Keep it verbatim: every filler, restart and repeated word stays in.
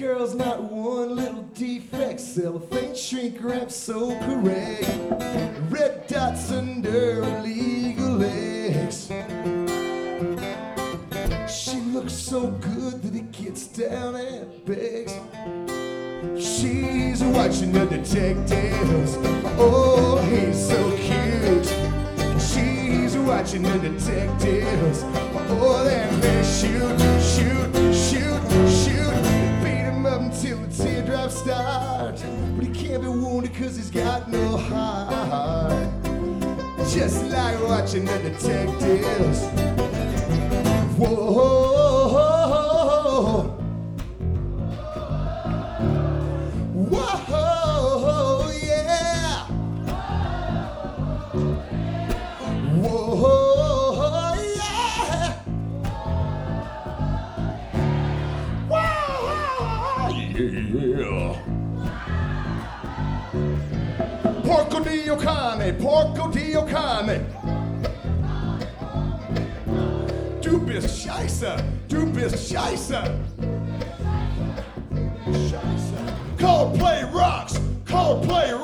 girls, not one little defect. Cellophane shrink wrap so correct. Red dots under her legal legs. She looks so good that it gets down and begs. She's watching the detectives. Oh, he's so cute. She's watching the detectives. Oh, then they shoot, shoot, shoot, shoot. Beat him up until the teardrops start. But he can't be wounded cause he's got no heart. Just like watching the detectives. Whoa. Whoa, yeah. Whoa, yeah. Whoa, yeah. Porco Dio cane, porco Dio cane. Du bist scheiße, du bist scheiße. Scheiße. Coldplay rocks, Coldplay